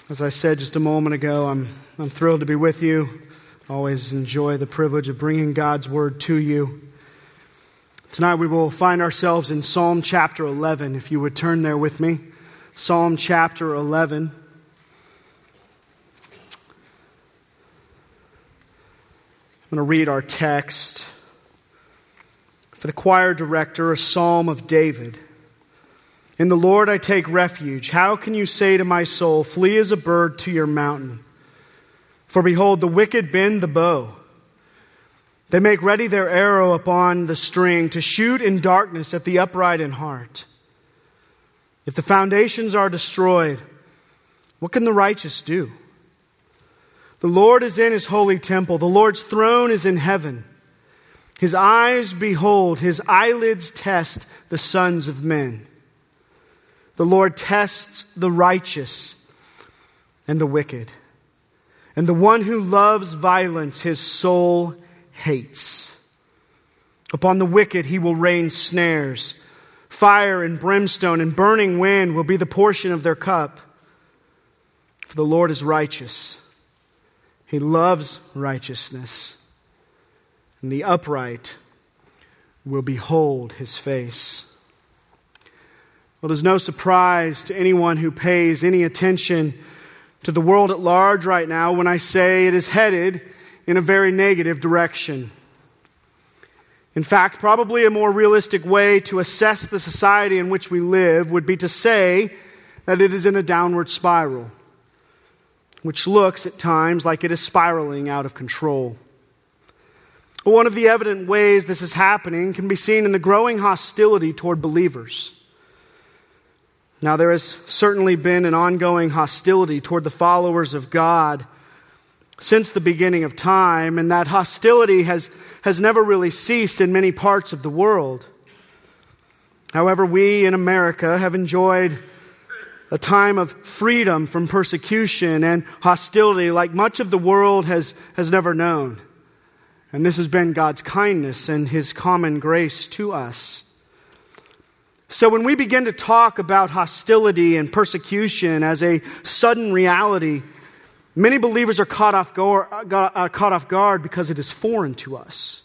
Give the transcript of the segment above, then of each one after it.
As I said just a moment ago, I'm thrilled to be with you. Always enjoy the privilege of bringing God's Word to you. Tonight we will find ourselves in Psalm chapter 11. If you would turn there with me. Psalm chapter 11. I'm going to read our text. For the choir director, a psalm of David. In the Lord I take refuge. How can you say to my soul, flee as a bird to your mountain? For behold, the wicked bend the bow. They make ready their arrow upon the string to shoot in darkness at the upright in heart. If the foundations are destroyed, what can the righteous do? The Lord is in his holy temple. The Lord's throne is in heaven. His eyes behold, his eyelids test the sons of men. The Lord tests the righteous and the wicked. And the one who loves violence, his soul hates. Upon the wicked he will rain snares. Fire and brimstone and burning wind will be the portion of their cup. For the Lord is righteous. He loves righteousness. And the upright will behold his face. Well, it is no surprise to anyone who pays any attention to the world at large right now when I say it is headed in a very negative direction. In fact, probably a more realistic way to assess the society in which we live would be to say that it is in a downward spiral, which looks at times like it is spiraling out of control. One of the evident ways this is happening can be seen in the growing hostility toward believers. Now, there has certainly been an ongoing hostility toward the followers of God since the beginning of time, and that hostility has never really ceased in many parts of the world. However, we in America have enjoyed a time of freedom from persecution and hostility like much of the world has never known. And this has been God's kindness and his common grace to us. So when we begin to talk about hostility and persecution as a sudden reality, many believers are caught off guard because it is foreign to us.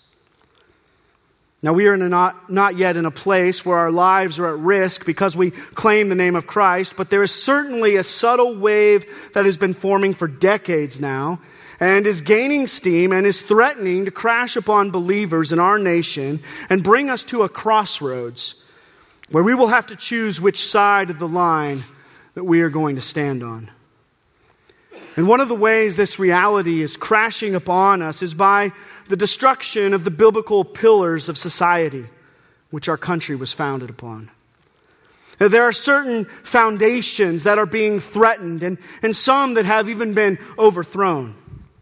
Now we are not yet in a place where our lives are at risk because we claim the name of Christ, but there is certainly a subtle wave that has been forming for decades now and is gaining steam and is threatening to crash upon believers in our nation and bring us to a crossroads where we will have to choose which side of the line that we are going to stand on. And one of the ways this reality is crashing upon us is by the destruction of the biblical pillars of society, which our country was founded upon. Now, there are certain foundations that are being threatened, and some that have even been overthrown.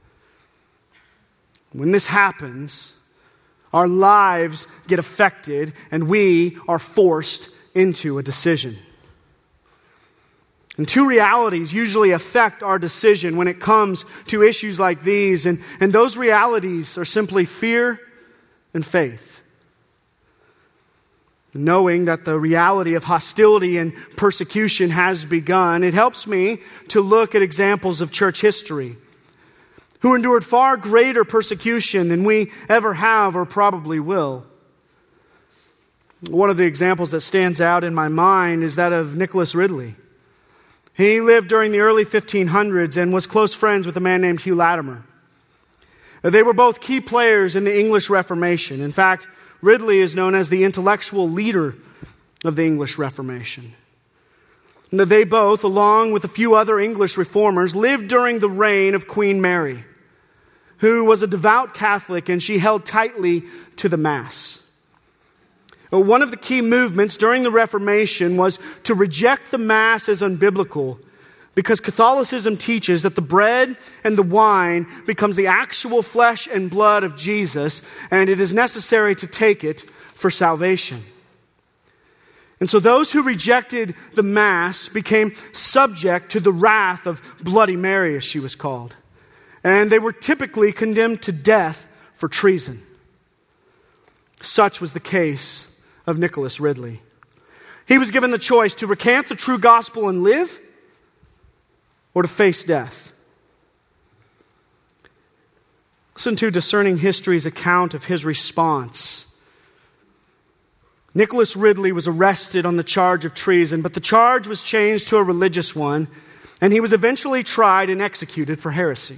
When this happens, our lives get affected, and we are forced into a decision. And two realities usually affect our decision when it comes to issues like these, and those realities are simply fear and faith. Knowing that the reality of hostility and persecution has begun, it helps me to look at examples of church history who endured far greater persecution than we ever have or probably will. One of the examples that stands out in my mind is that of Nicholas Ridley. He lived during the early 1500s and was close friends with a man named Hugh Latimer. They were both key players in the English Reformation. In fact, Ridley is known as the intellectual leader of the English Reformation. And they both, along with a few other English reformers, lived during the reign of Queen Mary, who was a devout Catholic, and she held tightly to the Mass. One of the key movements during the Reformation was to reject the Mass as unbiblical, because Catholicism teaches that the bread and the wine becomes the actual flesh and blood of Jesus, and it is necessary to take it for salvation. And so those who rejected the Mass became subject to the wrath of Bloody Mary, as she was called. And they were typically condemned to death for treason. Such was the case of Nicholas Ridley. He was given the choice to recant the true gospel and live, or to face death. Listen to Discerning History's account of his response. Nicholas Ridley was arrested on the charge of treason, but the charge was changed to a religious one, and he was eventually tried and executed for heresy.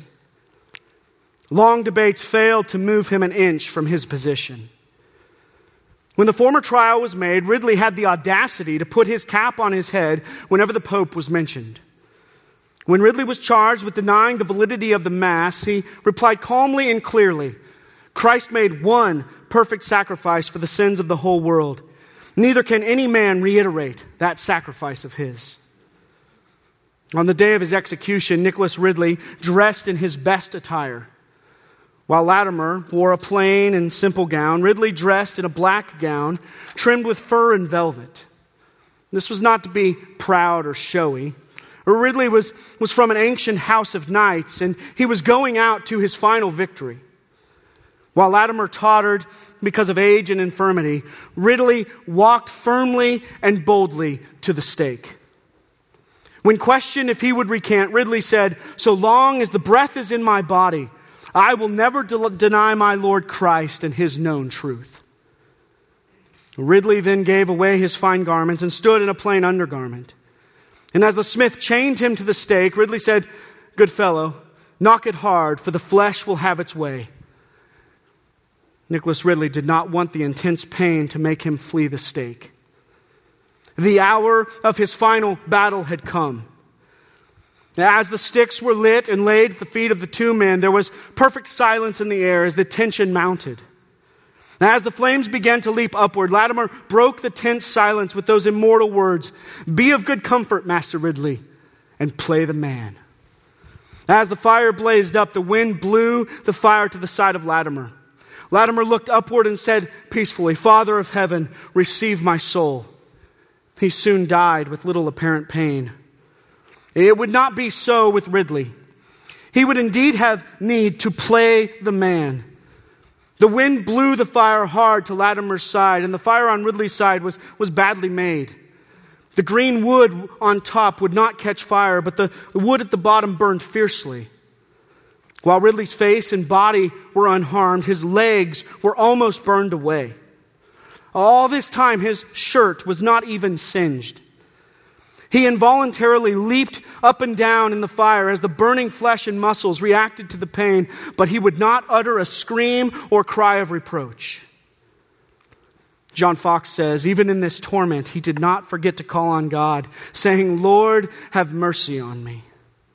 Long debates failed to move him an inch from his position. When the former trial was made, Ridley had the audacity to put his cap on his head whenever the Pope was mentioned. When Ridley was charged with denying the validity of the Mass, he replied calmly and clearly, "Christ made one perfect sacrifice for the sins of the whole world. Neither can any man reiterate that sacrifice of his." On the day of his execution, Nicholas Ridley dressed in his best attire. While Latimer wore a plain and simple gown, Ridley dressed in a black gown trimmed with fur and velvet. This was not to be proud or showy. Ridley was from an ancient house of knights, and he was going out to his final victory. While Latimer tottered because of age and infirmity, Ridley walked firmly and boldly to the stake. When questioned if he would recant, Ridley said, "So long as the breath is in my body, I will never deny my Lord Christ and his known truth." Ridley then gave away his fine garments and stood in a plain undergarment. And as the smith chained him to the stake, Ridley said, "Good fellow, knock it hard, for the flesh will have its way." Nicholas Ridley did not want the intense pain to make him flee the stake. The hour of his final battle had come. As the sticks were lit and laid at the feet of the two men, there was perfect silence in the air as the tension mounted. As the flames began to leap upward, Latimer broke the tense silence with those immortal words, "Be of good comfort, Master Ridley, and play the man." As the fire blazed up, the wind blew the fire to the side of Latimer. Latimer looked upward and said peacefully, "Father of heaven, receive my soul." He soon died with little apparent pain. It would not be so with Ridley. He would indeed have need to play the man. The wind blew the fire hard to Latimer's side, and the fire on Ridley's side was badly made. The green wood on top would not catch fire, but the wood at the bottom burned fiercely. While Ridley's face and body were unharmed, his legs were almost burned away. All this time, his shirt was not even singed. He involuntarily leaped up and down in the fire as the burning flesh and muscles reacted to the pain, but he would not utter a scream or cry of reproach. John Fox says, even in this torment, he did not forget to call on God, saying, "Lord, have mercy on me."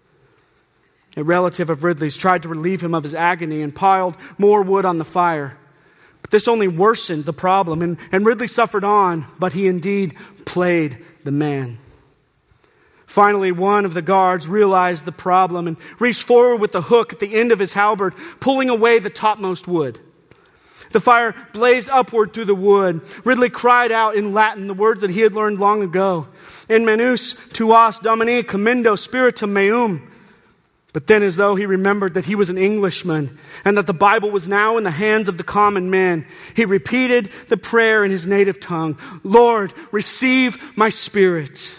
A relative of Ridley's tried to relieve him of his agony and piled more wood on the fire. But this only worsened the problem, and Ridley suffered on, but he indeed played the man. Finally, one of the guards realized the problem and reached forward with the hook at the end of his halberd, pulling away the topmost wood. The fire blazed upward through the wood. Ridley cried out in Latin the words that he had learned long ago, "In menus tuas Domini commendo spiritum meum." But then, as though he remembered that he was an Englishman and that the Bible was now in the hands of the common man, he repeated the prayer in his native tongue, "Lord, receive my spirit."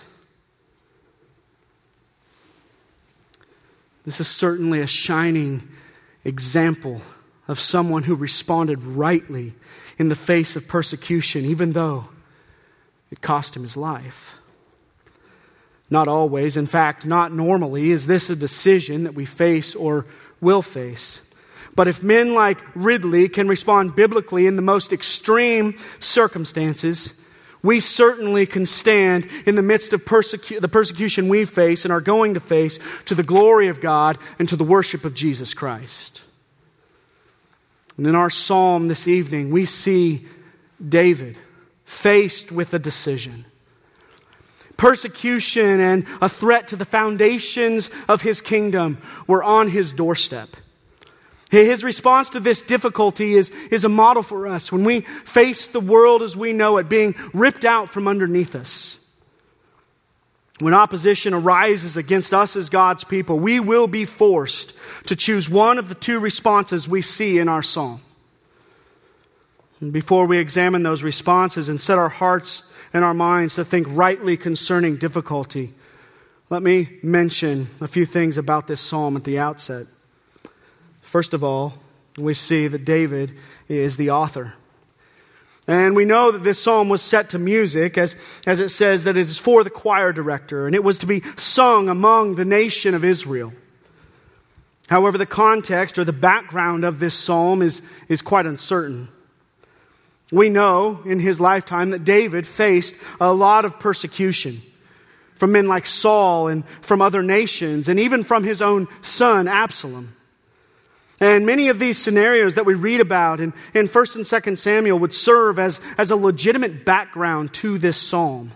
This is certainly a shining example of someone who responded rightly in the face of persecution, even though it cost him his life. Not always, in fact, not normally, is this a decision that we face or will face. But if men like Ridley can respond biblically in the most extreme circumstances, we certainly can stand in the midst of the persecution we face and are going to face to the glory of God and to the worship of Jesus Christ. And in our psalm this evening, we see David faced with a decision. Persecution and a threat to the foundations of his kingdom were on his doorstep. His response to this difficulty is a model for us when we face the world as we know it being ripped out from underneath us. When opposition arises against us as God's people, we will be forced to choose one of the two responses we see in our psalm. And before we examine those responses and set our hearts and our minds to think rightly concerning difficulty, Let me mention a few things about this psalm at the outset. First of all, we see that David is the author. And we know that this psalm was set to music, as it says that it is for the choir director, and it was to be sung among the nation of Israel. However, the context or the background of this psalm is quite uncertain. We know in his lifetime that David faced a lot of persecution from men like Saul and from other nations, and even from his own son Absalom. And many of these scenarios that we read about in 1 and 2 Samuel would serve as a legitimate background to this psalm.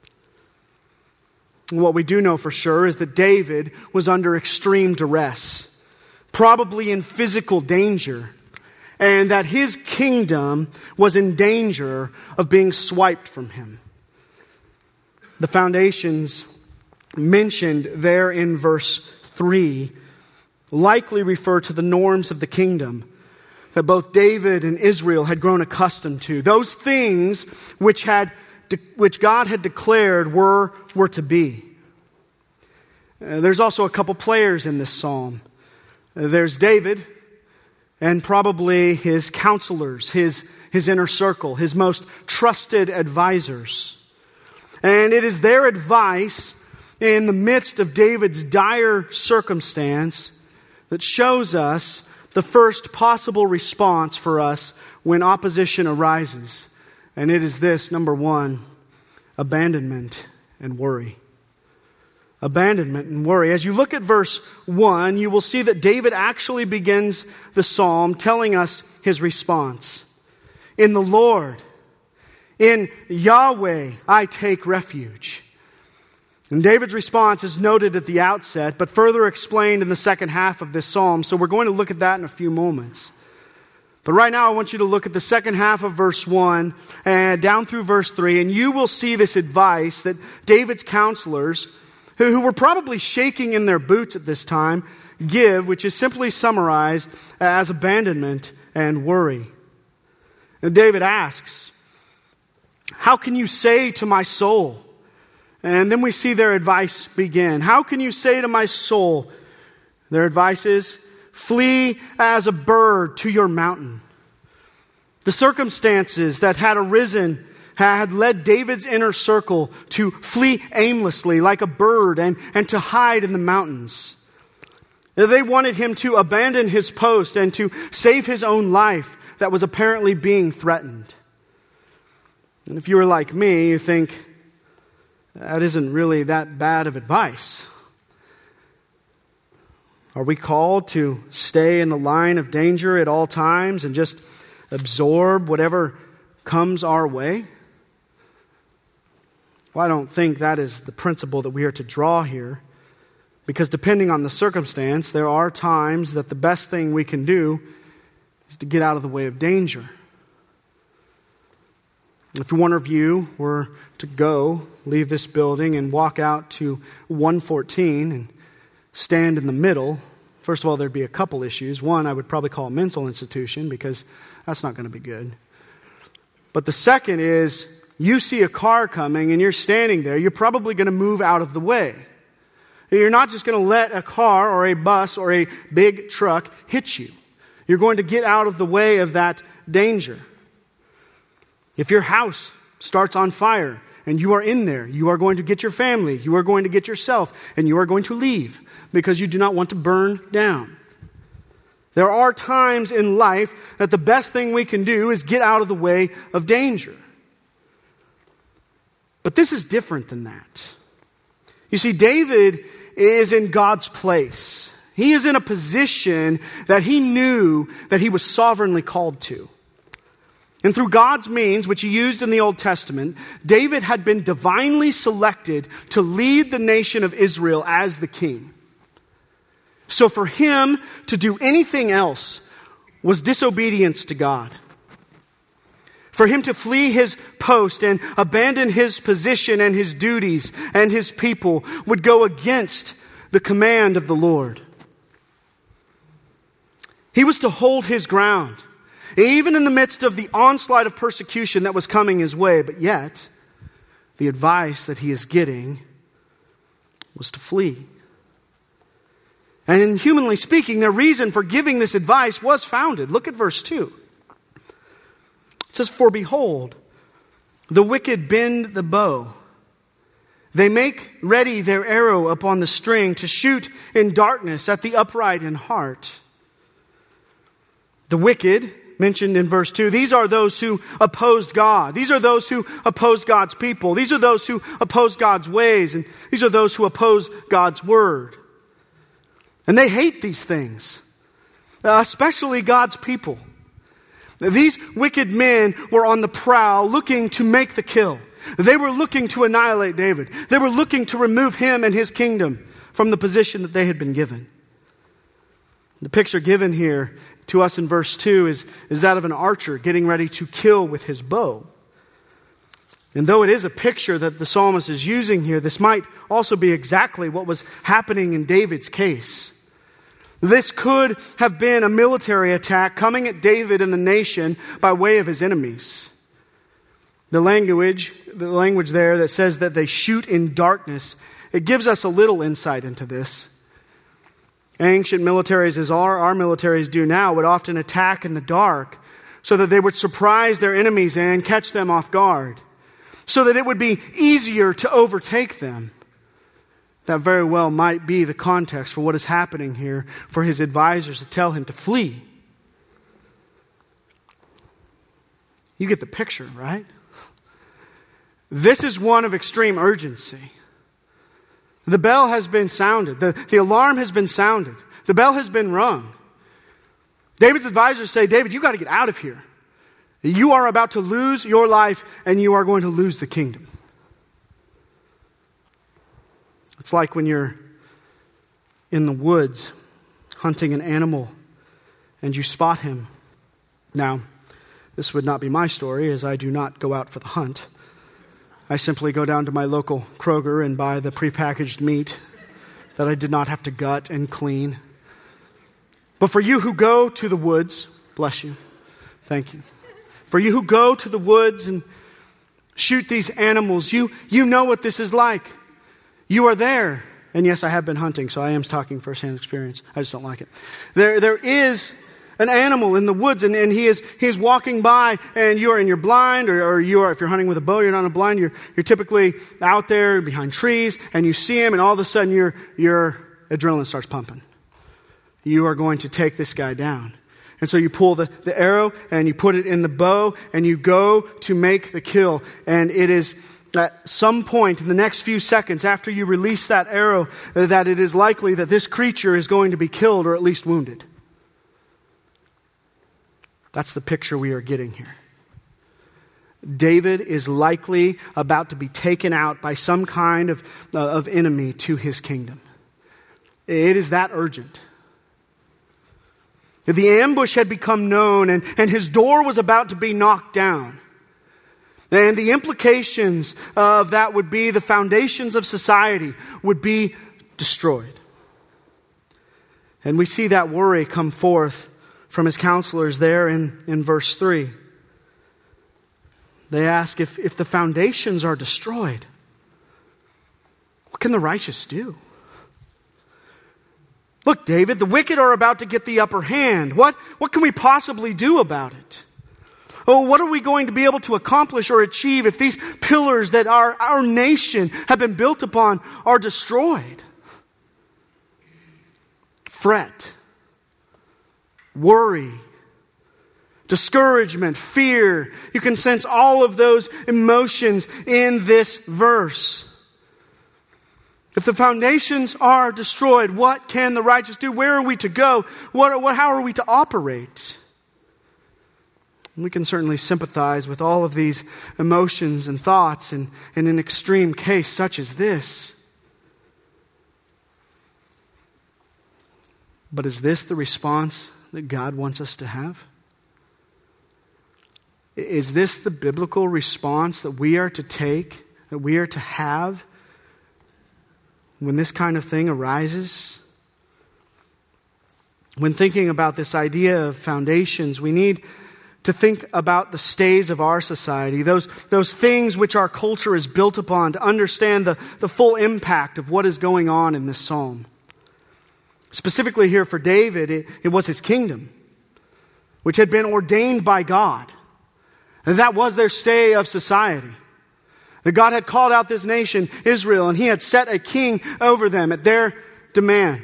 And what we do know for sure is that David was under extreme duress, probably in physical danger, and that his kingdom was in danger of being swiped from him. The foundations mentioned there in verse 3 likely refer to the norms of the kingdom that both David and Israel had grown accustomed to. Those things which God had declared were to be. There's also a couple players in this psalm. There's David and probably his counselors, his inner circle, his most trusted advisors. And it is their advice in the midst of David's dire circumstance that shows us the first possible response for us when opposition arises. And it is this, number one, abandonment and worry. Abandonment and worry. As you look at verse 1, you will see that David actually begins the psalm telling us his response. In the Lord, in Yahweh, I take refuge. And David's response is noted at the outset, but further explained in the second half of this psalm. So we're going to look at that in a few moments. But right now I want you to look at the second half of verse 1 and down through verse 3, and you will see this advice that David's counselors, who were probably shaking in their boots at this time, give, which is simply summarized as abandonment and worry. And David asks, "How can you say to my soul?" And then we see their advice begin. How can you say to my soul? Their advice is, flee as a bird to your mountain. The circumstances that had arisen had led David's inner circle to flee aimlessly like a bird and to hide in the mountains. They wanted him to abandon his post and to save his own life that was apparently being threatened. And if you were like me, you think, that isn't really that bad of advice. Are we called to stay in the line of danger at all times and just absorb whatever comes our way? Well, I don't think that is the principle that we are to draw here, because depending on the circumstance, there are times that the best thing we can do is to get out of the way of danger. If one of you were to leave this building and walk out to 114 and stand in the middle, first of all, there'd be a couple issues. One, I would probably call a mental institution, because that's not going to be good. But the second is, you see a car coming and you're standing there, you're probably going to move out of the way. You're not just going to let a car or a bus or a big truck hit you. You're going to get out of the way of that danger. If your house starts on fire and you are in there, you are going to get your family, you are going to get yourself, and you are going to leave because you do not want to burn down. There are times in life that the best thing we can do is get out of the way of danger. But this is different than that. You see, David is in God's place. He is in a position that he knew that he was sovereignly called to. And through God's means, which he used in the Old Testament, David had been divinely selected to lead the nation of Israel as the king. So for him to do anything else was disobedience to God. For him to flee his post and abandon his position and his duties and his people would go against the command of the Lord. He was to hold his ground, even in the midst of the onslaught of persecution that was coming his way. But yet, the advice that he is getting was to flee. And humanly speaking, their reason for giving this advice was founded. Look at verse 2. It says, "For behold, the wicked bend the bow. They make ready their arrow upon the string to shoot in darkness at the upright in heart." The wicked, mentioned in verse 2, these are those who opposed God. These are those who opposed God's people. These are those who oppose God's ways. And these are those who oppose God's word. And they hate these things, especially God's people. These wicked men were on the prowl, looking to make the kill. They were looking to annihilate David. They were looking to remove him and his kingdom from the position that they had been given. The picture given here to us in verse 2 is that of an archer getting ready to kill with his bow. And though it is a picture that the psalmist is using here, this might also be exactly what was happening in David's case. This could have been a military attack coming at David and the nation by way of his enemies. The language there that says that they shoot in darkness, it gives us a little insight into this. Ancient militaries, as our militaries do now, would often attack in the dark so that they would surprise their enemies and catch them off guard, so that it would be easier to overtake them. That very well might be the context for what is happening here for his advisors to tell him to flee. You get the picture, right? This is one of extreme urgency. The bell has been sounded. The alarm has been sounded. The bell has been rung. David's advisors say, David, you got to get out of here. You are about to lose your life and you are going to lose the kingdom. It's like when you're in the woods hunting an animal and you spot him. Now, this would not be my story, as I do not go out for the hunt. I simply go down to my local Kroger and buy the prepackaged meat that I did not have to gut and clean. But for you who go to the woods, bless you, thank you. For you who go to the woods and shoot these animals, you know what this is like. You are there. And yes, I have been hunting, so I am talking firsthand experience. I just don't like it. There is an animal in the woods, and he is walking by, and you are in your blind, or you are, if you're hunting with a bow, you're not in a blind, you're typically out there behind trees, and you see him, and all of a sudden your adrenaline starts pumping. You are going to take this guy down. And so you pull the arrow, and you put it in the bow, and you go to make the kill. And it is at some point in the next few seconds after you release that arrow that it is likely that this creature is going to be killed or at least wounded. That's the picture we are getting here. David is likely about to be taken out by some kind of enemy to his kingdom. It is that urgent. The ambush had become known, and his door was about to be knocked down. And the implications of that would be the foundations of society would be destroyed. And we see that worry come forth from his counselors there in verse 3. They ask, if the foundations are destroyed, what can the righteous do? Look, David, the wicked are about to get the upper hand. What can we possibly do about it? Oh, what are we going to be able to accomplish or achieve if these pillars that our nation have been built upon are destroyed? Fret, worry, discouragement, fear. You can sense all of those emotions in this verse. If the foundations are destroyed, what can the righteous do? Where are we to go? How are we to operate? We can certainly sympathize with all of these emotions and thoughts in an extreme case such as this. But is this the response that God wants us to have? Is this the biblical response that we are to take, that we are to have when this kind of thing arises? When thinking about this idea of foundations, we need to think about the stays of our society, those things which our culture is built upon, to understand the full impact of what is going on in this psalm. Specifically here for David, it was his kingdom, which had been ordained by God. And that was their stay of society. That God had called out this nation, Israel, and he had set a king over them at their demand.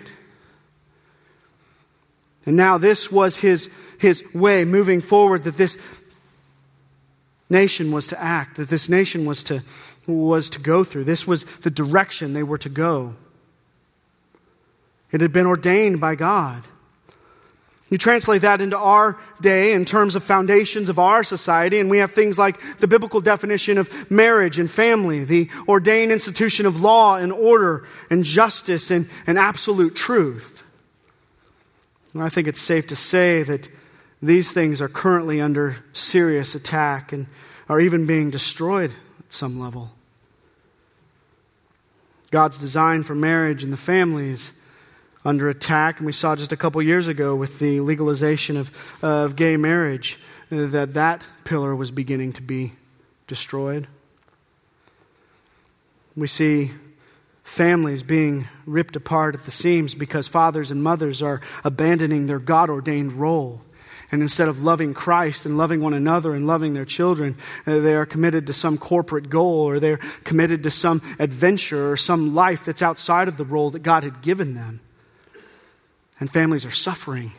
And now this was his way moving forward, that this nation was to act, that this nation was to go through. This was the direction they were to go. It had been ordained by God. You translate that into our day in terms of foundations of our society, and we have things like the biblical definition of marriage and family, the ordained institution of law and order and justice and absolute truth. And I think it's safe to say that these things are currently under serious attack and are even being destroyed at some level. God's design for marriage and the family is under attack, and we saw just a couple years ago with the legalization of gay marriage that pillar was beginning to be destroyed. We see families being ripped apart at the seams because fathers and mothers are abandoning their God-ordained role. And instead of loving Christ and loving one another and loving their children, they are committed to some corporate goal, or they're committed to some adventure or some life that's outside of the role that God had given them. And families are suffering.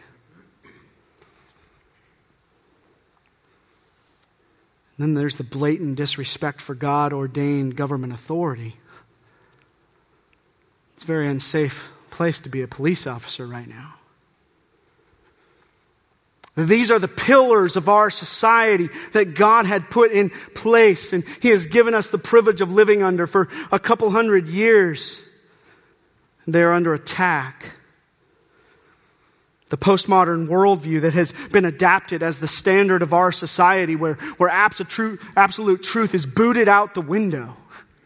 And then there's the blatant disrespect for God-ordained government authority. It's a very unsafe place to be a police officer right now. These are the pillars of our society that God had put in place, and He has given us the privilege of living under for a couple hundred years. They are under attack. The postmodern worldview that has been adapted as the standard of our society, where absolute truth is booted out the window.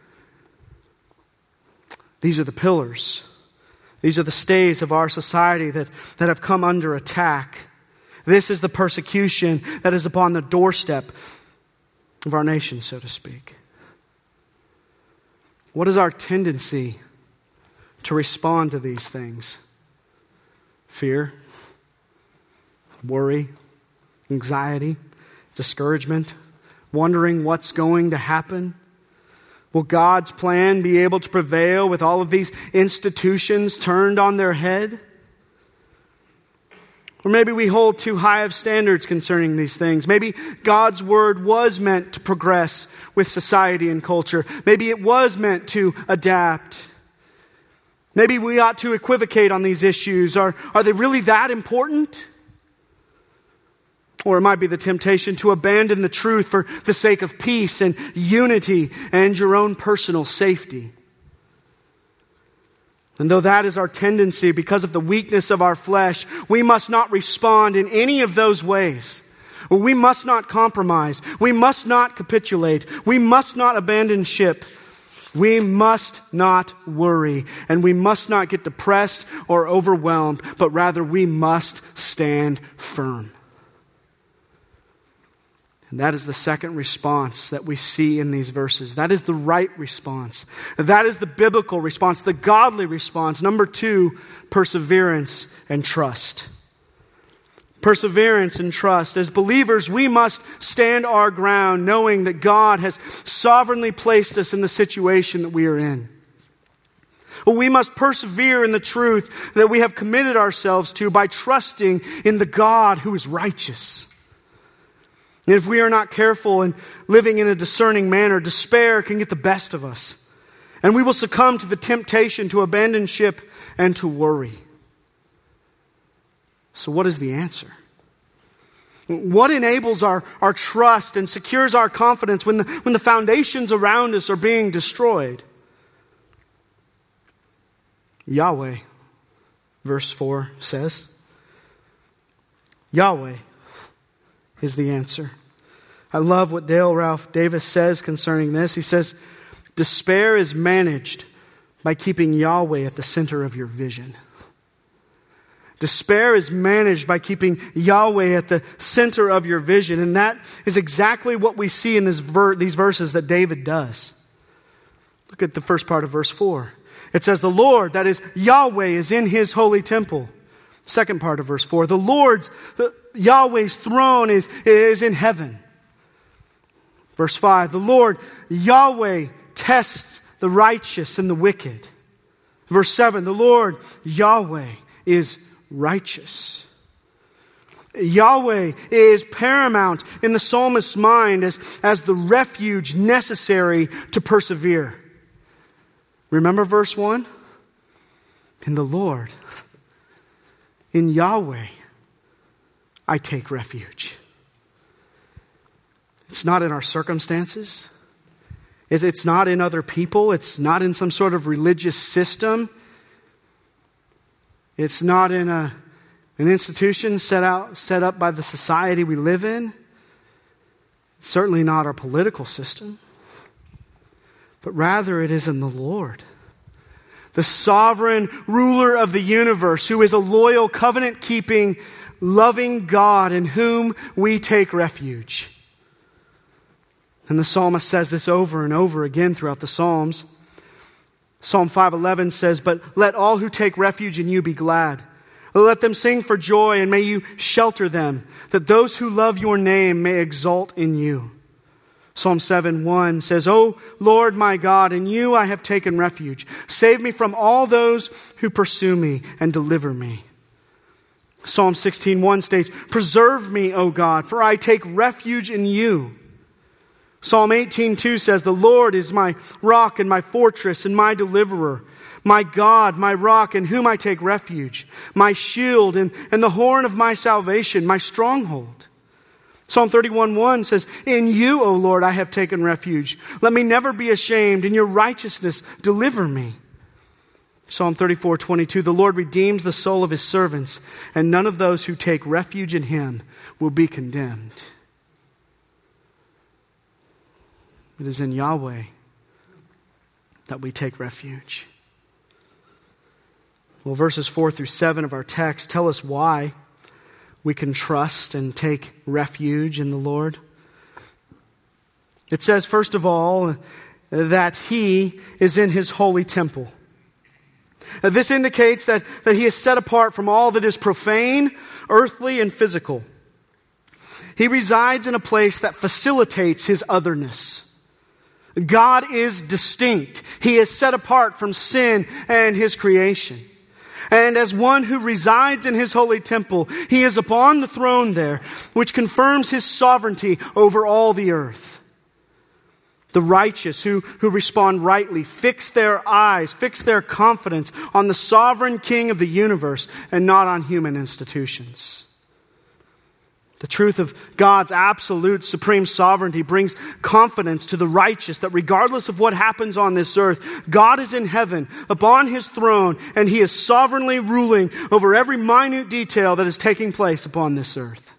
These are the pillars. These are the stays of our society that have come under attack. This is the persecution that is upon the doorstep of our nation, so to speak. What is our tendency to respond to these things? Fear, worry, anxiety, discouragement, wondering what's going to happen. Will God's plan be able to prevail with all of these institutions turned on their head? Or maybe we hold too high of standards concerning these things. Maybe God's word was meant to progress with society and culture. Maybe it was meant to adapt. Maybe we ought to equivocate on these issues. Are they really that important? Or it might be the temptation to abandon the truth for the sake of peace and unity and your own personal safety. And though that is our tendency because of the weakness of our flesh, we must not respond in any of those ways. We must not compromise. We must not capitulate. We must not abandon ship. We must not worry. And we must not get depressed or overwhelmed, but rather we must stand firm. And that is the second response that we see in these verses. That is the right response. That is the biblical response, the godly response. Number 2, perseverance and trust. Perseverance and trust. As believers, we must stand our ground knowing that God has sovereignly placed us in the situation that we are in. We must persevere in the truth that we have committed ourselves to by trusting in the God who is righteous. And if we are not careful and living in a discerning manner, despair can get the best of us. And we will succumb to the temptation to abandon ship and to worry. So what is the answer? What enables our trust and secures our confidence when the foundations around us are being destroyed? Yahweh, verse 4 says. Yahweh is the answer. I love what Dale Ralph Davis says concerning this. He says, despair is managed by keeping Yahweh at the center of your vision. Despair is managed by keeping Yahweh at the center of your vision. And that is exactly what we see in these verses that David does. Look at the first part of verse 4. It says, the Lord, that is Yahweh, is in his holy temple. Second part of verse 4. Yahweh's throne is in heaven. Verse 5. The Lord, Yahweh, tests the righteous and the wicked. Verse 7. The Lord, Yahweh, is righteous. Yahweh is paramount in the psalmist's mind as the refuge necessary to persevere. Remember verse 1? In the Lord, in Yahweh, I take refuge. It's not in our circumstances. It's not in other people. It's not in some sort of religious system. It's not in an institution set up by the society we live in. It's certainly not our political system. But rather it is in the Lord, the sovereign ruler of the universe, who is a loyal, covenant-keeping, loving God in whom we take refuge. And the psalmist says this over and over again throughout the Psalms. Psalm 5:11 says, but let all who take refuge in you be glad. Let them sing for joy, and may you shelter them, that those who love your name may exult in you. Psalm 7:1 says, O Lord my God, in you I have taken refuge. Save me from all those who pursue me and deliver me. Psalm 16:1 states, preserve me, O God, for I take refuge in you. Psalm 18:2 says, the Lord is my rock and my fortress and my deliverer, my God, my rock in whom I take refuge, my shield and the horn of my salvation, my stronghold. Psalm 31:1 says, in you, O Lord, I have taken refuge. Let me never be ashamed. In your righteousness, deliver me. Psalm 34:22, the Lord redeems the soul of his servants, and none of those who take refuge in him will be condemned. It is in Yahweh that we take refuge. Well, verses 4 through 7 of our text tell us why we can trust and take refuge in the Lord. It says, first of all, that he is in his holy temple. This indicates that he is set apart from all that is profane, earthly, and physical. He resides in a place that facilitates his otherness. God is distinct. He is set apart from sin and his creation. And as one who resides in his holy temple, he is upon the throne there, which confirms his sovereignty over all the earth. The righteous who respond rightly fix their eyes, fix their confidence on the sovereign King of the universe and not on human institutions. The truth of God's absolute supreme sovereignty brings confidence to the righteous that regardless of what happens on this earth, God is in heaven upon his throne, and he is sovereignly ruling over every minute detail that is taking place upon this earth.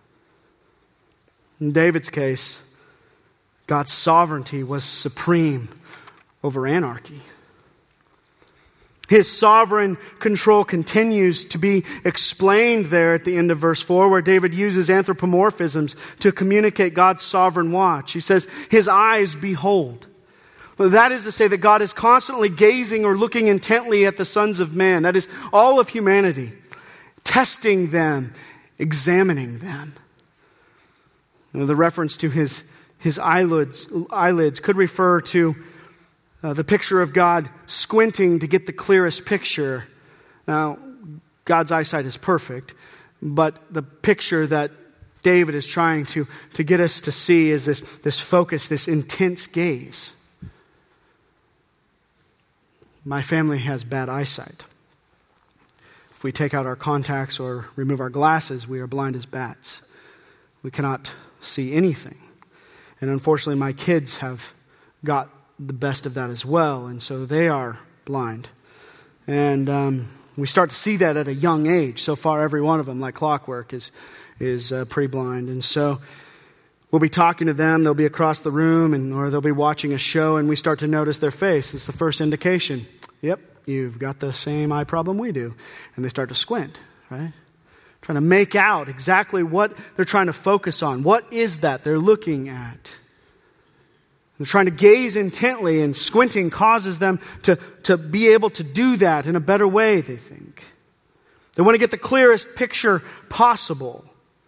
In David's case, God's sovereignty was supreme over anarchy. His sovereign control continues to be explained there at the end of verse 4, where David uses anthropomorphisms to communicate God's sovereign watch. He says, his eyes behold. That is to say that God is constantly gazing or looking intently at the sons of man. That is all of humanity, testing them, examining them. The reference to his eyelids could refer to the picture of God squinting to get the clearest picture. Now, God's eyesight is perfect, but the picture that David is trying to get us to see is this focus, this intense gaze. My family has bad eyesight. If we take out our contacts or remove our glasses, we are blind as bats. We cannot see anything. And unfortunately, my kids have got the best of that as well, and so they are blind. And we start to see that at a young age. So far, every one of them, like clockwork, is pretty blind. And so we'll be talking to them, they'll be across the room, or they'll be watching a show, and we start to notice their face. It's the first indication. Yep, you've got the same eye problem we do. And they start to squint, right? Trying to make out exactly what they're trying to focus on. What is that they're looking at? They're trying to gaze intently, and squinting causes them to be able to do that in a better way, they think. They want to get the clearest picture possible.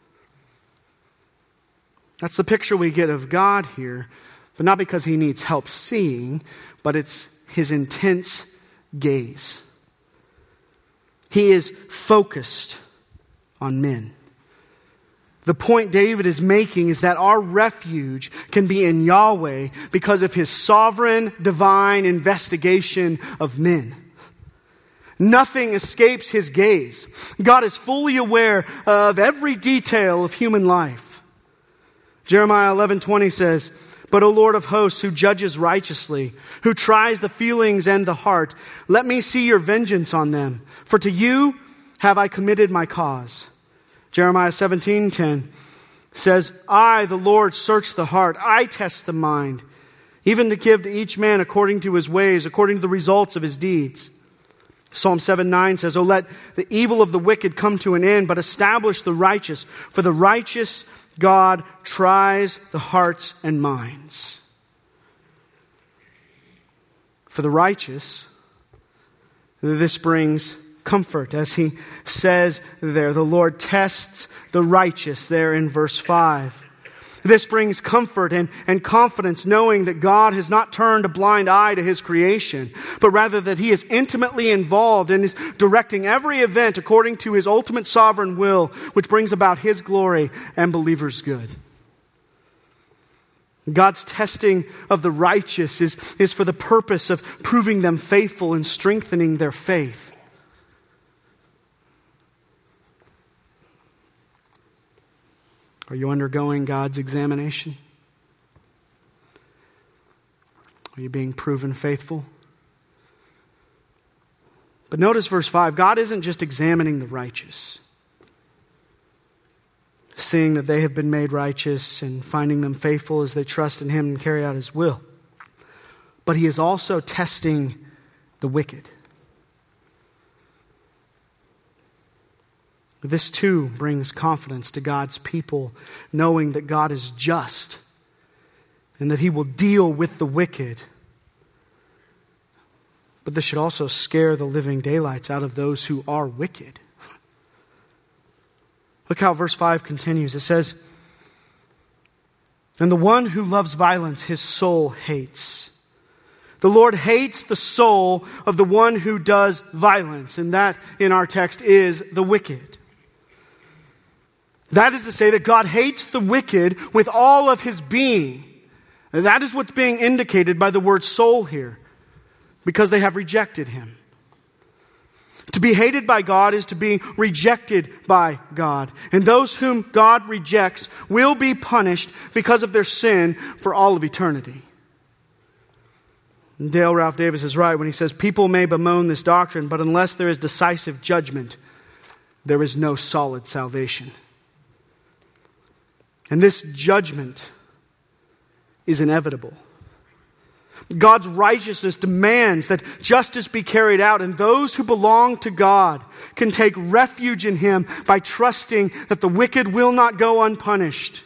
That's the picture we get of God here, but not because he needs help seeing, but it's his intense gaze. He is focused on men. The point David is making is that our refuge can be in Yahweh because of his sovereign, divine investigation of men. Nothing escapes his gaze. God is fully aware of every detail of human life. Jeremiah 11:20 says, "But O Lord of hosts, who judges righteously, who tries the feelings and the heart, let me see your vengeance on them. For to you have I committed my cause." Jeremiah 17:10 says, "I, the Lord, search the heart. I test the mind, even to give to each man according to his ways, according to the results of his deeds." Psalm 7:9 says, "Oh, let the evil of the wicked come to an end, but establish the righteous. For the righteous God tries the hearts and minds." For the righteous, this brings comfort, as he says there. The Lord tests the righteous there in verse 5. This brings comfort and confidence, knowing that God has not turned a blind eye to his creation, but rather that he is intimately involved and is directing every event according to his ultimate sovereign will, which brings about his glory and believers' good. God's testing of the righteous is for the purpose of proving them faithful and strengthening their faith. Are you undergoing God's examination? Are you being proven faithful? But notice verse 5, God isn't just examining the righteous, seeing that they have been made righteous and finding them faithful as they trust in him and carry out his will. But he is also testing the wicked. This too brings confidence to God's people, knowing that God is just and that he will deal with the wicked. But this should also scare the living daylights out of those who are wicked. Look how verse 5 continues. It says, "And the one who loves violence, his soul hates." The Lord hates the soul of the one who does violence. And that, in our text, is the wicked. That is to say that God hates the wicked with all of his being. And that is what's being indicated by the word soul here, because they have rejected him. To be hated by God is to be rejected by God. And those whom God rejects will be punished because of their sin for all of eternity. And Dale Ralph Davis is right when he says, "People may bemoan this doctrine, but unless there is decisive judgment, there is no solid salvation." And this judgment is inevitable. God's righteousness demands that justice be carried out, and those who belong to God can take refuge in him by trusting that the wicked will not go unpunished.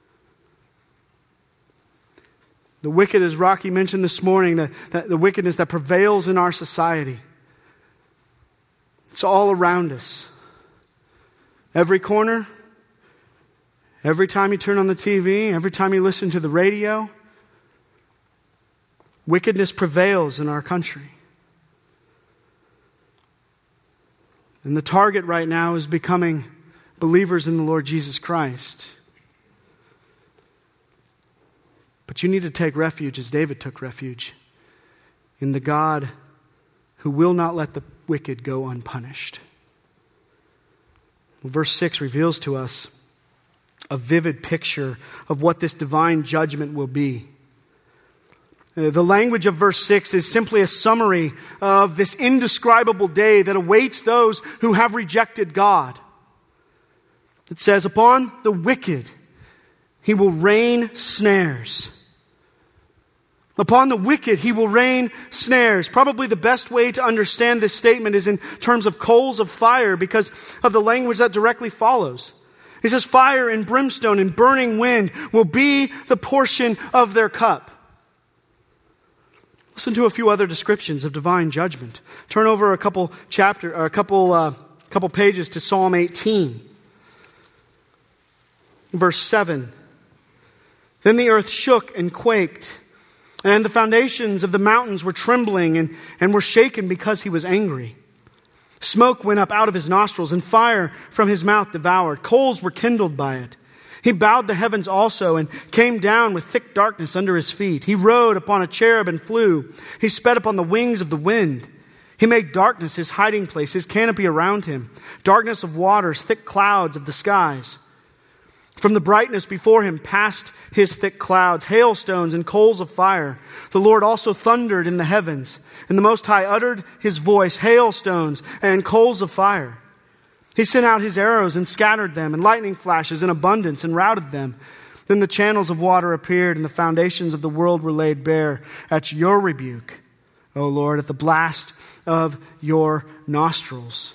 The wicked, as Rocky mentioned this morning, that the wickedness that prevails in our society. It's all around us. Every corner, every time you turn on the TV, every time you listen to the radio, wickedness prevails in our country. And the target right now is becoming believers in the Lord Jesus Christ. But you need to take refuge, as David took refuge, in the God who will not let the wicked go unpunished. Verse 6 reveals to us a vivid picture of what this divine judgment will be. The language of verse 6 is simply a summary of this indescribable day that awaits those who have rejected God. It says, "Upon the wicked he will rain snares." Upon the wicked he will rain snares. Probably the best way to understand this statement is in terms of coals of fire because of the language that directly follows. He says, fire and brimstone and burning wind will be the portion of their cup. Listen to a few other descriptions of divine judgment. Turn over a couple pages to Psalm 18. Verse 7. Then the earth shook and quaked, and the foundations of the mountains were trembling and were shaken because he was angry. Smoke went up out of his nostrils, and fire from his mouth devoured. Coals were kindled by it. He bowed the heavens also, and came down with thick darkness under his feet. He rode upon a cherub and flew. He sped upon the wings of the wind. He made darkness his hiding place, his canopy around him. Darkness of waters, thick clouds of the skies. From the brightness before him passed his thick clouds, hailstones and coals of fire. The Lord also thundered in the heavens, and the Most High uttered his voice, hailstones and coals of fire. He sent out his arrows and scattered them, and lightning flashes in abundance and routed them. Then the channels of water appeared, and the foundations of the world were laid bare at your rebuke, O Lord, at the blast of your nostrils.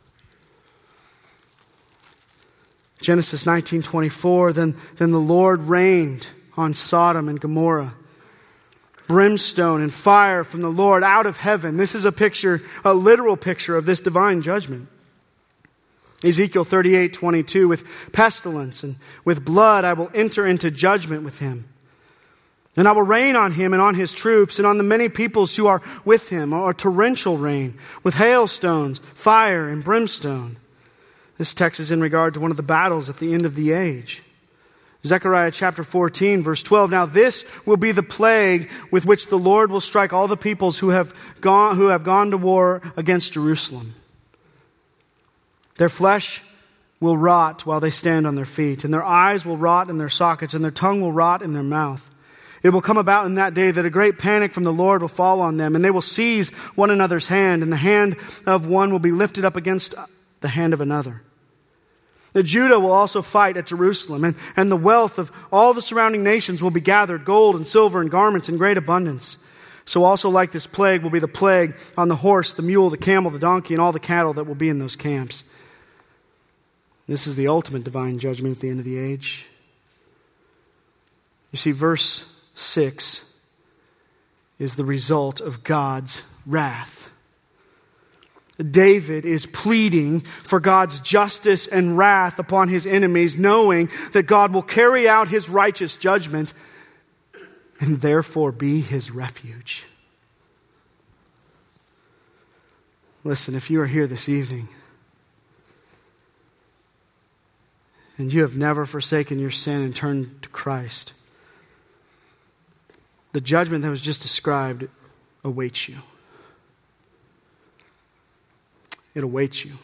Genesis 19:24, then the Lord rained on Sodom and Gomorrah. Brimstone and fire from the Lord out of heaven. This is a literal picture of this divine judgment. Ezekiel 38:22, with pestilence and with blood I will enter into judgment with him. And I will rain on him and on his troops and on the many peoples who are with him, or torrential rain, with hailstones, fire, and brimstone. This text is in regard to one of the battles at the end of the age. Zechariah chapter 14, verse 12. Now this will be the plague with which the Lord will strike all the peoples who have gone to war against Jerusalem. Their flesh will rot while they stand on their feet, and their eyes will rot in their sockets, and their tongue will rot in their mouth. It will come about in that day that a great panic from the Lord will fall on them, and they will seize one another's hand, and the hand of one will be lifted up against the hand of another. That Judah will also fight at Jerusalem, and the wealth of all the surrounding nations will be gathered, gold and silver and garments in great abundance. So also like this plague will be the plague on the horse, the mule, the camel, the donkey, and all the cattle that will be in those camps. This is the ultimate divine judgment at the end of the age. You see, verse 6 is the result of God's wrath. David is pleading for God's justice and wrath upon his enemies, knowing that God will carry out his righteous judgment and therefore be his refuge. Listen, if you are here this evening and you have never forsaken your sin and turned to Christ, the judgment that was just described awaits you. It awaits you.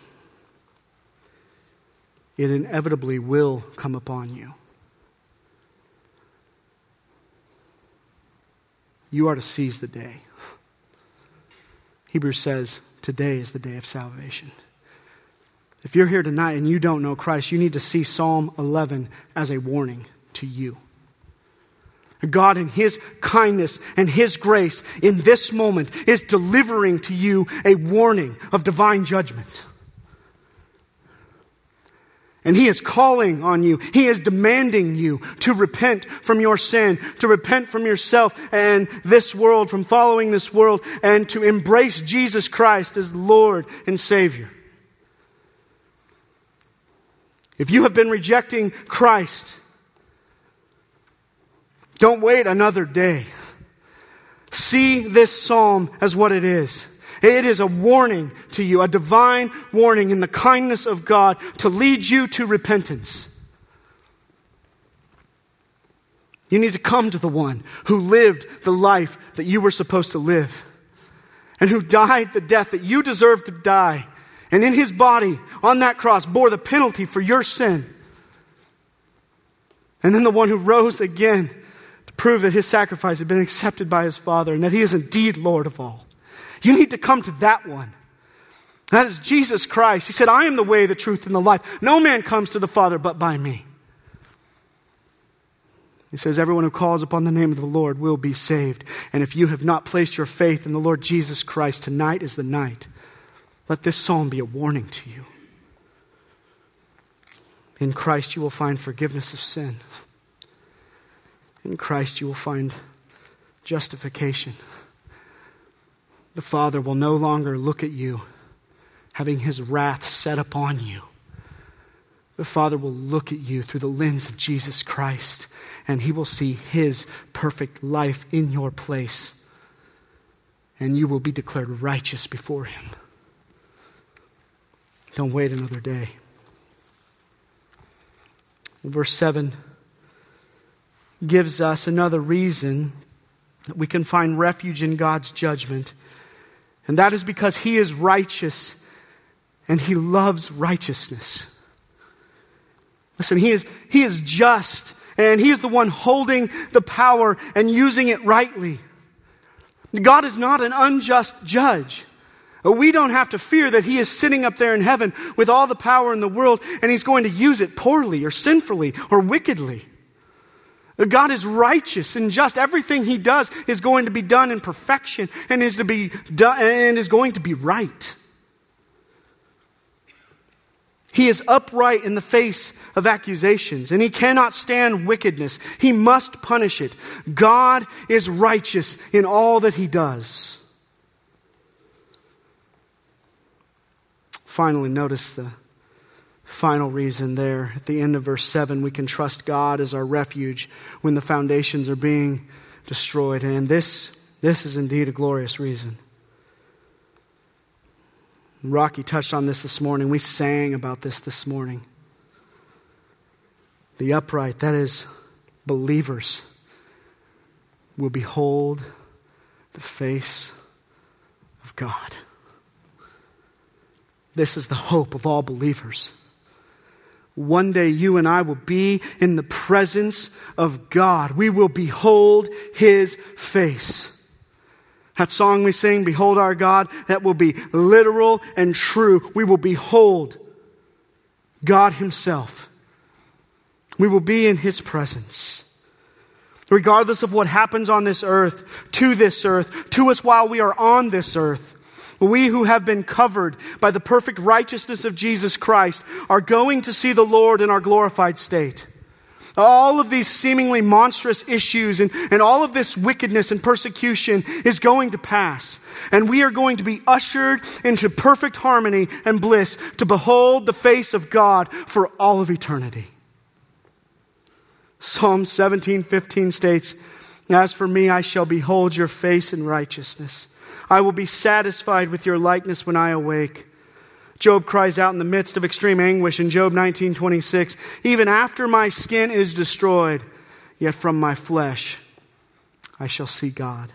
It inevitably will come upon you. You are to seize the day. Hebrews says, today is the day of salvation. If you're here tonight and you don't know Christ, you need to see Psalm 11 as a warning to you. God in his kindness and his grace in this moment is delivering to you a warning of divine judgment. And he is calling on you. He is demanding you to repent from your sin, to repent from yourself and this world, from following this world, and to embrace Jesus Christ as Lord and Savior. If you have been rejecting Christ, don't wait another day. See this psalm as what it is. It is a warning to you, a divine warning in the kindness of God to lead you to repentance. You need to come to the one who lived the life that you were supposed to live and who died the death that you deserved to die, and in his body on that cross bore the penalty for your sin. And then the one who rose again to prove that his sacrifice had been accepted by his Father and that he is indeed Lord of all. You need to come to that one. That is Jesus Christ. He said, I am the way, the truth, and the life. No man comes to the Father but by me. He says, everyone who calls upon the name of the Lord will be saved. And if you have not placed your faith in the Lord Jesus Christ, tonight is the night. Let this psalm be a warning to you. In Christ you will find forgiveness of sin. In Christ you will find justification. The Father will no longer look at you having his wrath set upon you. The Father will look at you through the lens of Jesus Christ, and he will see his perfect life in your place, and you will be declared righteous before him. Don't wait another day. Verse 7 gives us another reason that we can find refuge in God's judgment, and that is because he is righteous and he loves righteousness. Listen, he is just, and he is the one holding the power and using it rightly. God is not an unjust judge. We don't have to fear that he is sitting up there in heaven with all the power in the world and he's going to use it poorly or sinfully or wickedly. God is righteous and just. Everything he does is going to be done in perfection and is going to be right. He is upright in the face of accusations, and he cannot stand wickedness. He must punish it. God is righteous in all that he does. Finally, notice the final reason there. At the end of verse 7, we can trust God as our refuge when the foundations are being destroyed. And this is indeed a glorious reason. Rocky touched on this morning. We sang about this morning. The upright, that is, believers, will behold the face of God. This is the hope of all believers. One day you and I will be in the presence of God. We will behold his face. That song we sing, Behold Our God, that will be literal and true. We will behold God himself. We will be in his presence. Regardless of what happens on this earth, to us while we are on this earth, we who have been covered by the perfect righteousness of Jesus Christ are going to see the Lord in our glorified state. All of these seemingly monstrous issues and all of this wickedness and persecution is going to pass. And we are going to be ushered into perfect harmony and bliss to behold the face of God for all of eternity. Psalm 17:15 states, As for me, I shall behold your face in righteousness. I will be satisfied with your likeness when I awake. Job cries out in the midst of extreme anguish in Job 19:26, Even after my skin is destroyed, yet from my flesh I shall see God.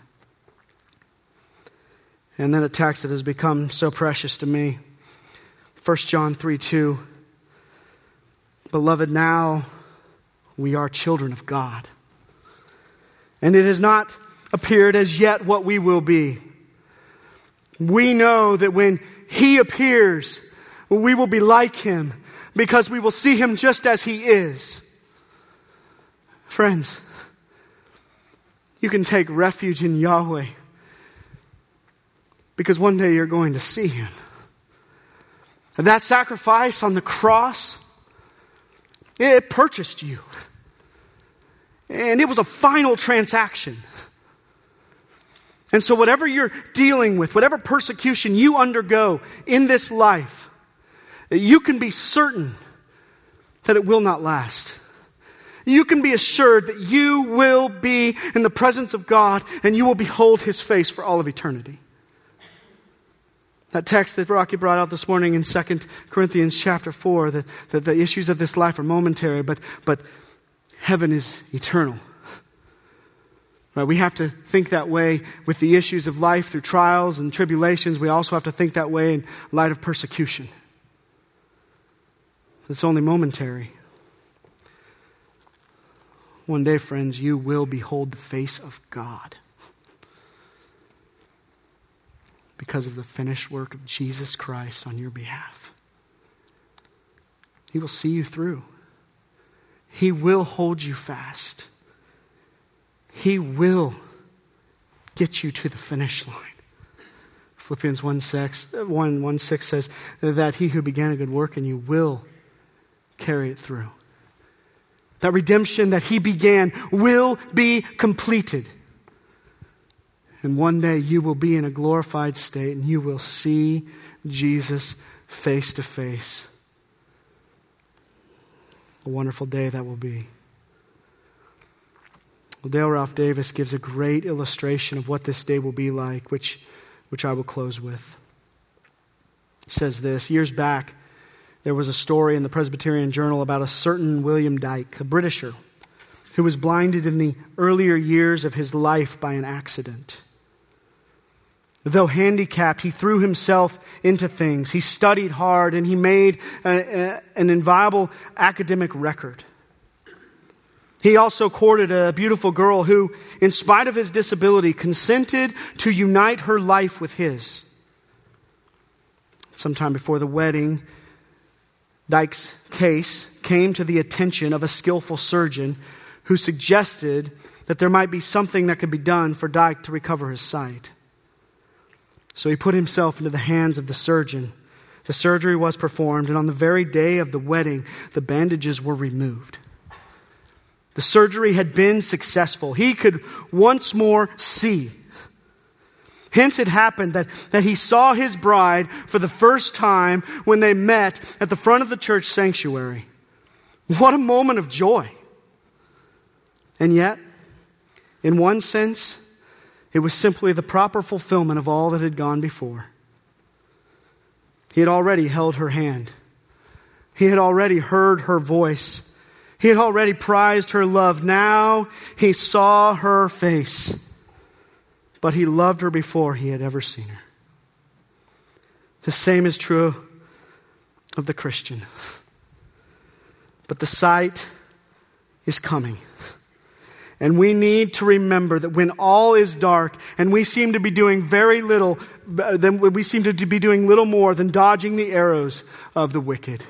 And then a text that has become so precious to me, 1 John 3:2, Beloved, now we are children of God, and it has not appeared as yet what we will be. We know that when he appears, we will be like him because we will see him just as he is. Friends, you can take refuge in Yahweh because one day you're going to see him. And that sacrifice on the cross, it purchased you. And it was a final transaction. And so whatever you're dealing with, whatever persecution you undergo in this life, you can be certain that it will not last. You can be assured that you will be in the presence of God and you will behold his face for all of eternity. That text that Rocky brought out this morning in 2 Corinthians chapter 4, that the issues of this life are momentary, but heaven is eternal. Right, we have to think that way with the issues of life through trials and tribulations. We also have to think that way in light of persecution. It's only momentary. One day, friends, you will behold the face of God because of the finished work of Jesus Christ on your behalf. He will see you through. He will hold you fast. He will get you to the finish line. Philippians 1:6 says that he who began a good work in you will carry it through. That redemption that he began will be completed. And one day you will be in a glorified state and you will see Jesus face to face. A wonderful day that will be. Well, Dale Ralph Davis gives a great illustration of what this day will be like, which I will close with. He says this: years back, there was a story in the Presbyterian Journal about a certain William Dyke, a Britisher, who was blinded in the earlier years of his life by an accident. Though handicapped, he threw himself into things. He studied hard and he made an inviolable academic record. He also courted a beautiful girl who, in spite of his disability, consented to unite her life with his. Sometime before the wedding, Dyke's case came to the attention of a skillful surgeon who suggested that there might be something that could be done for Dyke to recover his sight. So he put himself into the hands of the surgeon. The surgery was performed, and on the very day of the wedding, the bandages were removed. The surgery had been successful. He could once more see. Hence it happened that he saw his bride for the first time when they met at the front of the church sanctuary. What a moment of joy. And yet, in one sense, it was simply the proper fulfillment of all that had gone before. He had already held her hand. He had already heard her voice. He had already prized her love. Now he saw her face. But he loved her before he had ever seen her. The same is true of the Christian. But the sight is coming. And we need to remember that when all is dark and we seem to be doing very little, then we seem to be doing little more than dodging the arrows of the wicked.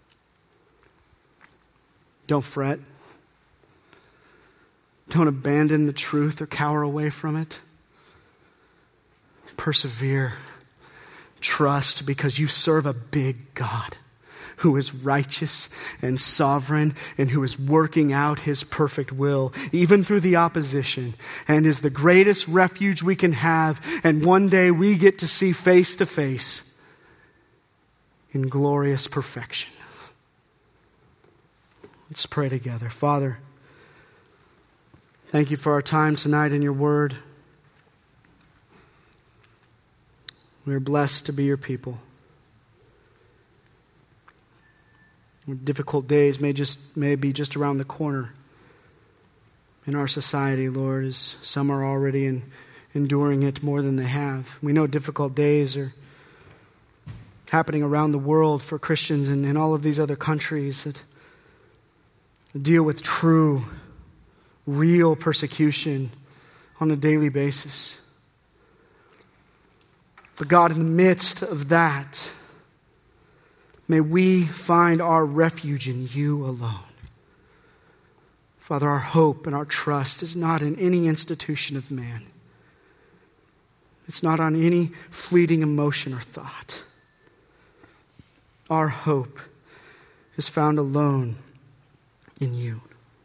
Don't fret. Don't abandon the truth or cower away from it. Persevere. Trust, because you serve a big God who is righteous and sovereign and who is working out his perfect will, even through the opposition, and is the greatest refuge we can have. And one day we get to see face to face in glorious perfection. Let's pray together. Father, thank you for our time tonight in your word. We are blessed to be your people. Difficult days may be just around the corner in our society, Lord, as some are already enduring it more than they have. We know difficult days are happening around the world for Christians and in all of these other countries that deal with true, real persecution on a daily basis. But God, in the midst of that, may we find our refuge in you alone. Father, our hope and our trust is not in any institution of man. It's not on any fleeting emotion or thought. Our hope is found alone in you.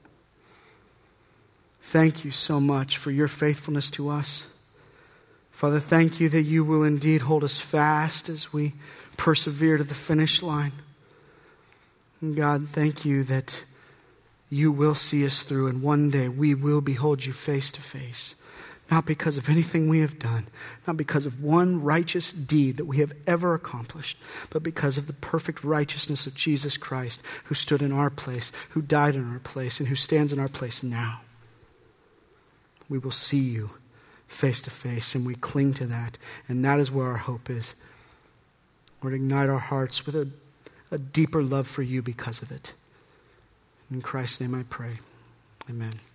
Thank you so much for your faithfulness to us. Father, thank you that you will indeed hold us fast as we persevere to the finish line. And God, thank you that you will see us through, and one day we will behold you face to face. Not because of anything we have done, not because of one righteous deed that we have ever accomplished, but because of the perfect righteousness of Jesus Christ, who stood in our place, who died in our place, and who stands in our place now. We will see you face to face, and we cling to that, and that is where our hope is. Lord, ignite our hearts with a deeper love for you because of it. In Christ's name I pray. Amen.